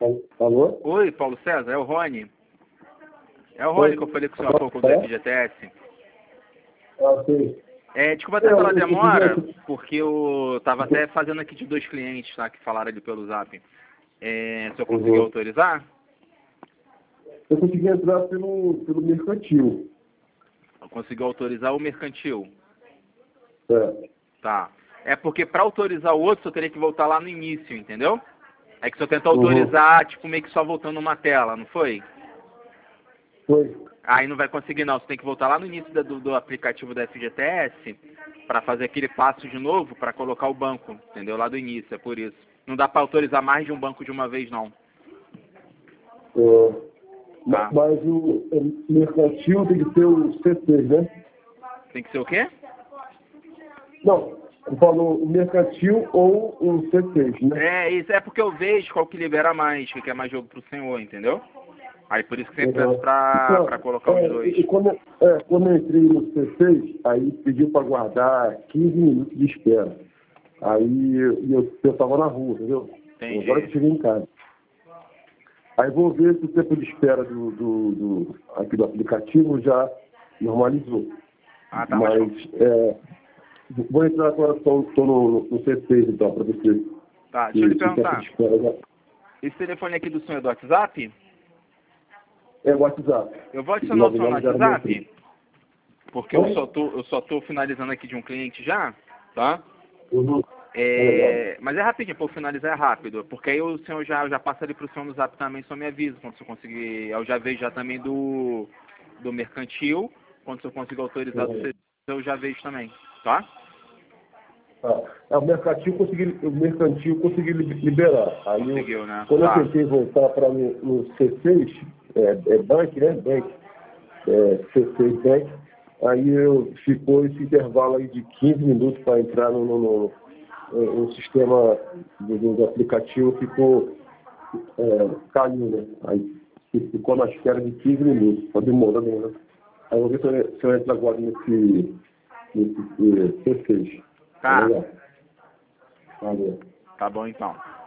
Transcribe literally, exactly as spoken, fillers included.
Alô? Oi, Paulo César, é o Rony. É o Rony que eu falei com o senhor há pouco do F G T S. Ah, sim. É, desculpa até pela demora, porque eu tava até fazendo aqui de dois clientes, tá, que falaram ali pelo Zap. É, se eu conseguir Uhum. autorizar? Eu consegui entrar pelo, pelo mercantil. Eu consegui autorizar o mercantil. É. Tá. É porque para autorizar o outro, eu teria que voltar lá no início, entendeu? É que se eu tentar Uhum. autorizar, tipo, meio que só voltando uma tela, não foi? Foi. Aí não vai conseguir não, você tem que voltar lá no início da- do, do aplicativo da F G T S para fazer aquele passo de novo para colocar o banco, entendeu? Lá do início, é por isso. Não dá para autorizar mais de um banco de uma vez não. É. Tá. Mas o o mercantil tem que ser o C seis, né? Tem que ser o quê? Não, eu falo o mercantil ou o C seis, né? É, isso é porque eu vejo qual que libera mais, que quer mais jogo pro senhor, entendeu? Aí por isso que sempre peço Uhum. pra, Então, pra colocar os é, dois. e quando, é, quando eu entrei no C seis, aí pediu para guardar quinze minutos de espera. Aí eu estava na rua, entendeu? Entendi. Agora que eu cheguei em casa. Aí vou ver se o tempo de espera do, do, do, aqui do aplicativo já normalizou. Ah, tá, mas... Mas é, vou entrar agora, estou no, no C seis então, para ver se, Tá, deixa eu lhe se, se o tempo perguntar. de espera já Esse telefone aqui do senhor é do WhatsApp? é o WhatsApp. Eu vou adicionar o senhor no nove nove zero seis WhatsApp? três. Porque eu só tô, eu só tô finalizando aqui de um cliente já, tá? Uhum. É legal. É, mas é rapidinho, por finalizar é rápido, porque aí o senhor já, já passa ali pro senhor no Zap também, só me avisa quando você conseguir. Eu já vejo já também do, do mercantil, quando o senhor conseguir autorizar do Uhum. C C, eu já vejo também, tá? Ah, é, o mercantil consegui, o mercantil consegui li- liberar. Aí eu, Conseguiu, né? quando eu Tá. tentei voltar para no, no C seis, é, é Bank, né? Bank, é, C seis Bank, aí eu, ficou esse intervalo aí de quinze minutos para entrar no, no, no, no- no sistema do, do aplicativo, ficou, é, caiu, né? Aí ficou na espera de quinze minutos, está demorando, né? Aí eu vou ver se eu, se eu entro agora nesse, nesse eh, C seis. Tá Tá. legal? Valeu. Tá bom então.